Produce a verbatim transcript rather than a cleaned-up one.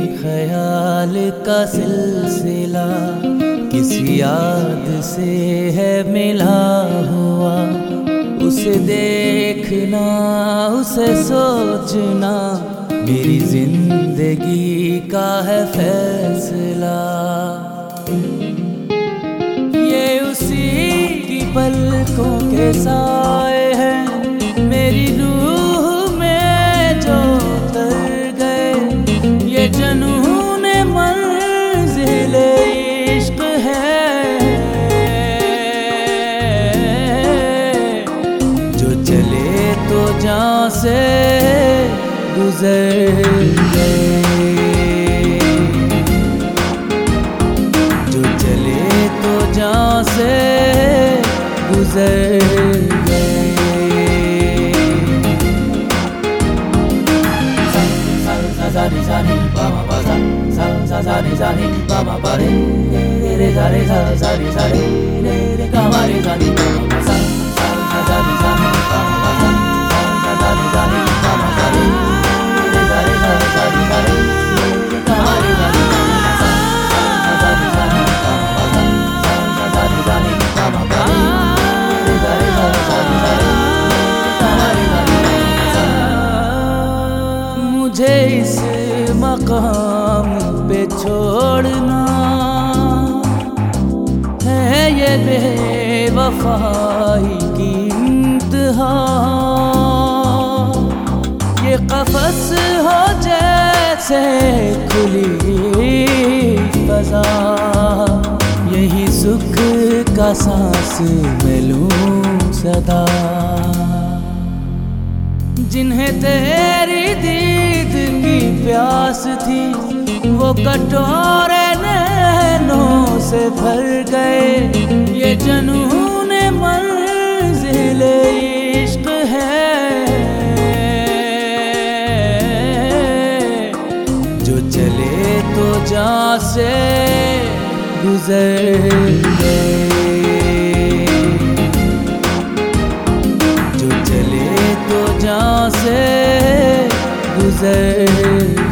ख्याल का सिलसिला किसी याद से है मिला हुआ। उसे देखना, उसे सोचना मेरी जिंदगी का है फैसला। ये उसी की पलकों के साए हैं मेरी रूह में जो उतर गए। ये जुनून मंज़िल इश्क है जो चले तो जान से गुजर गए, जो चले तो जान से गुजर गए। सा सा रे सा नी पा मा पा सा, सा सा सा रे सा नी पा मा पा रे, रे रे सा रे सा सा रे सा रे, रे रे गा मा रे सा नी पा मा पा सा, सा सा सा रे सा नी पा मा पा सा, सा सा सा रे सा नी पा मा पा रे, रे रे सा रे सा सा रे सा रे, रे गा मा रे सा नी पा मा पा सा, सा सा सा रे सा नी पा मा पा सा, सा सा सा रे सा नी पा मा पा रे, रे सा रे सा सा रे सा रे, गा मा रे सा नी पा मा सा। मुझे इस मकाम पे छोड़ना है ये बेवफाई की इंतहा। ये कफस हो जैसे खुली फजा, यही सुख का सांस मैं लूं सदा। जिन्हें तेरी दीद की प्यास थी वो कटोरे नैनों से भर गए। ये जुनून मंज़िल इश्क है जो चले तो जान से गुजर गए, जो चले तो जान से गुजर